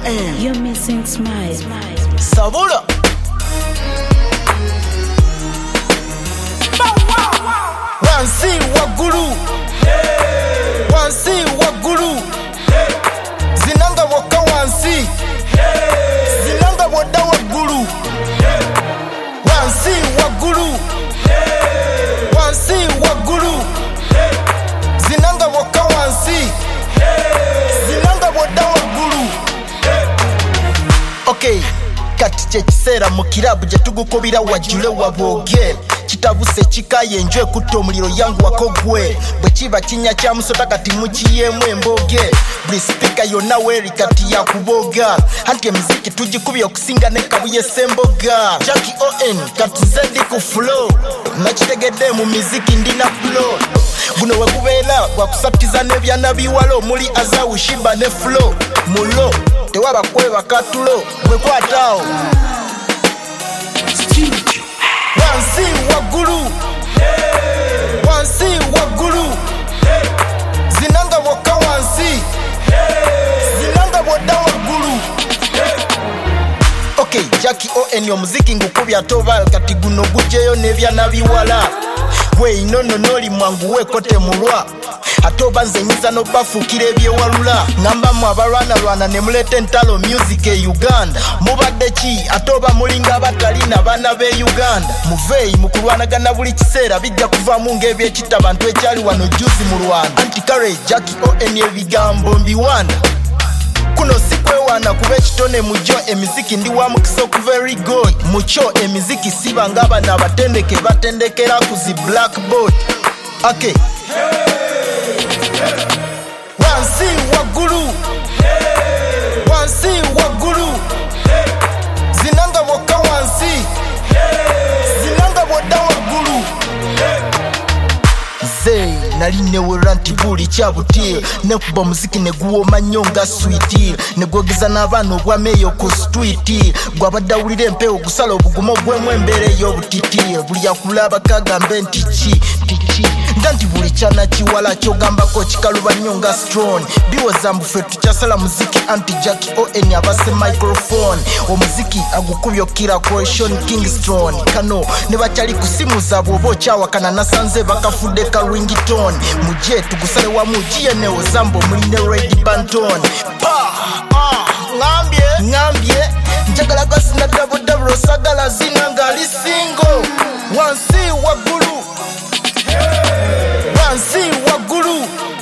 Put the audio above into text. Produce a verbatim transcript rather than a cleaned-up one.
M. You're missing smile. Sabula. Wansi wagulu. Wansi wagulu. Zinanga waka wansi. Zinanga wada wagulu. Wansi wagulu. Wansi wagulu. Zinanga waka wansi. Zinanga wada wagulu. Okay, kati kyekisera mu kirabu gye tugukubira wajjule wabogere kitabuse kikaye enjwe kutta omuliro yangu wakogwe bwe kiba kinya kya musota kati mukiyemu emboge buli sipika yonna weeri kati yakuboga anti emiziki tugikubye okusinga ne kabuye semboga Jackie O N kati nze ndi ku flow nakitegedde mu miziki ndina flow guno wekubeera gwakusatiza n'ebyana biwala omuli Azawu Shiba ne flow mulo tewaba kweba katulo bwekwataawo wansi wagulu wansi wagulu zinanga waka wansi zinanga boda wagulu. Okay, Jackie O N omuziki ngukubya toba kati guno gujeyo n'ebyana biwala we inono noli mwangu wekote mulwa atoba nze nyiza no bafukira ebyewalula ngamba mu abalwana lwana ne mulete entalo music e Uganda mubadde ki atoba mulinga batalina bana be Uganda muveyi mukulwanagana buli kiseera bijja kuvamu ng'ebyekita bantu ekyali wano juzi mu Rwanda anti kale Jackie O N ebigambo mbiwanda kuno sikwewaana kuba ekitone mujo emiziki ndi wa mukisa ku very good mucho emiziki siba ng'abana abatendeke batendekera ku zi blackboard. Okay, wansi wagulu wansi wagulu zinanga waka wansi zinanga boda wagulu. Ze nali newera nti buli kyabutira nekuba muziki neguwoma nnyo nga switi negwogeza n'abaana obwameeyo ku street gwabadde empewo gusala obugumo gwemu embeera ey'obutiti buli akulaba kagambe nti ki tiki nda nti buli kyana kiwala kyogambako kikaluba nnyo nga strong biwoza mbufe tukyasala muziki anti Jackie O N abase microphone omuziki agukubya okira question Kingston kano ne bakyali kusimuza bw'oba okyawakana nasanze bakafudde ka ringtone muje tugusale wamu giyenewo zambo muline Red Banton pa ah ngambye ngambye njagala gasina double double sagala zinanga ali single wansi wagulu wansi wagulu